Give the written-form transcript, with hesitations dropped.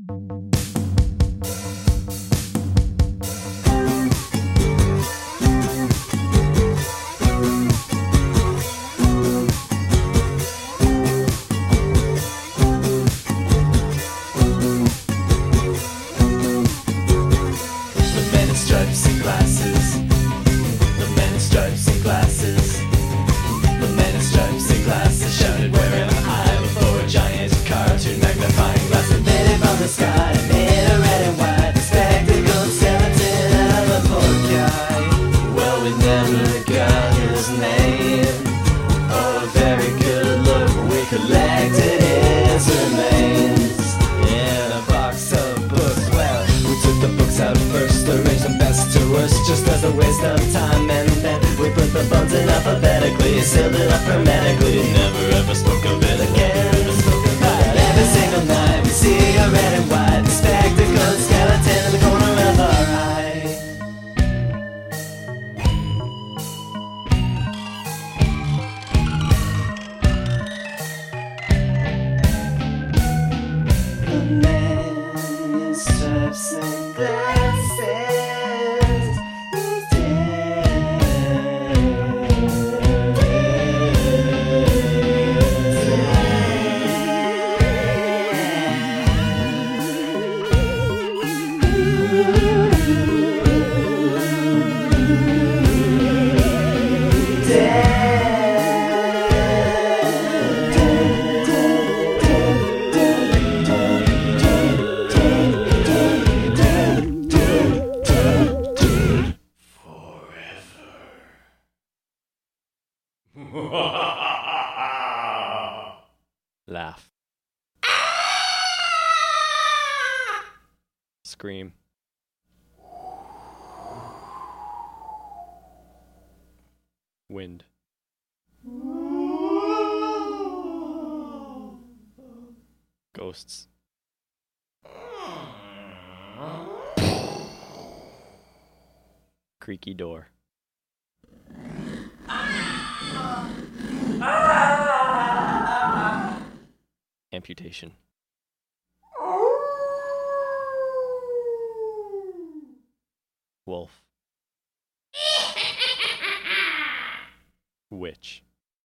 Stripes and glasses. The men in stripes and glasses. The men in stripes and glasses shouted, "Where am I?" before a giant cartoon magnifying glass invaded from the sky, made a red and white, the spectacled skeleton of a poor guy. Well, we never got his name. Oh, a very good look. We collected his remains in a box of books. Well, we took the books out first, arranged them best to worst, just as a waste of time, and then we put the bones in alphabetically, sealed it up hermetically, never ever spoke of it again. But every single night we see a red and white, the spectacled skeleton in the corner of our eye. The man in stripes and glasses. Laugh. Scream. Wind. Ghosts. Creaky door. Amputation. Wolf. Witch.